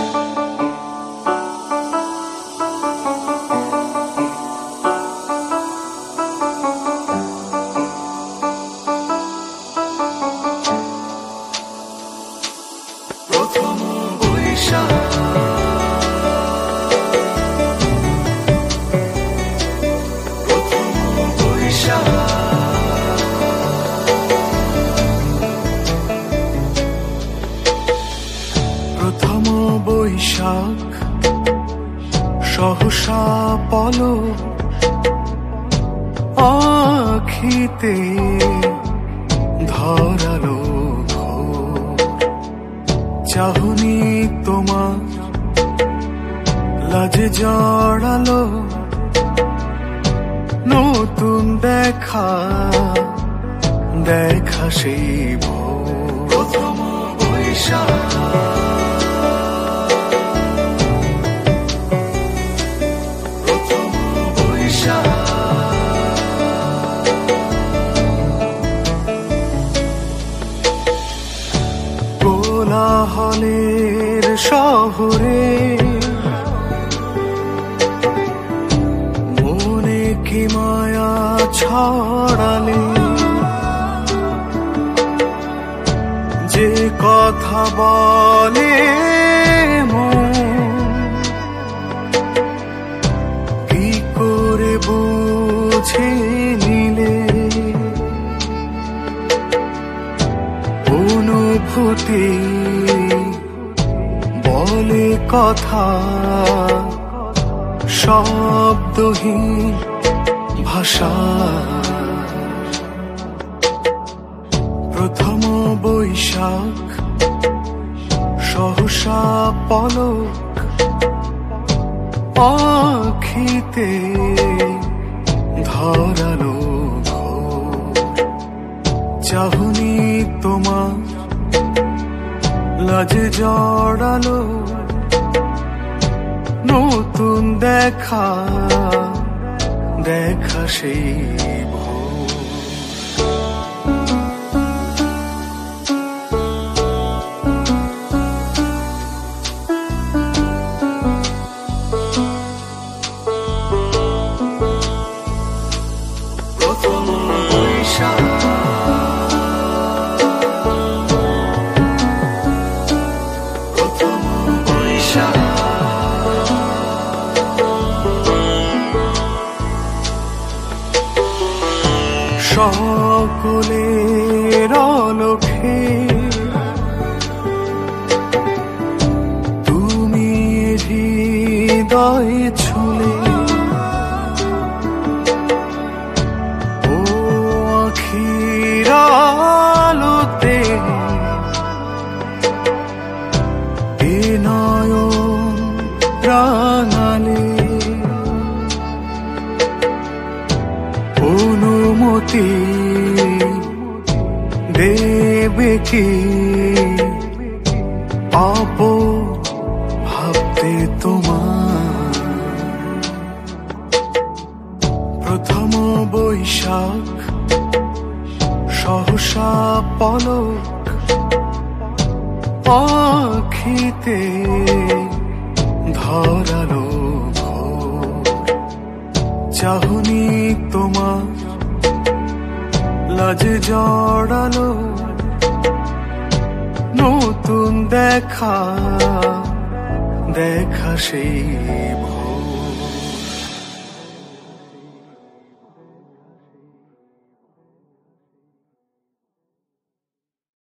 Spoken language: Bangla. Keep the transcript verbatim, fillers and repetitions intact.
প্রথম বৈশাখ, প্রথম বৈশাখ, প্রথম বৈশাখ সহসা পলক আখিতে ধরালো চাহনি তোমার লাজে জড়ালো নতুন দেখা দেখা সেই ভোর। প্রথম বৈশাখ, প্রথম বৈশাখ, কোলাহলের শহরে মনে কি মায়া ছড়ালে, যে কথা বলে মন কি করে বুঝে নিলে, অনুভূতি বলে কথা শব্দহীন ভাষা। প্রথম বৈশাখ সহসা পলক আখিতে ধরালো চাহনি তোমার লাজে জড়ালো নতুন দেখা দেখা সেই ভোর। প্রথম বৈশাখ, প্রথম বৈশাখ, সকলের আলোকে তুমি হৃদয় ছুলে, ও আখির আলোতে এ নয়ন রাঙালে, অনুমতি দেবে কি পাব ভাবতে তোমার। প্রথম বৈশাখ সহসা পলক আখিতে ধরালো চাহনি তোমার লাজে জড়ালো নতুন দেখা দেখা সেই ভোর।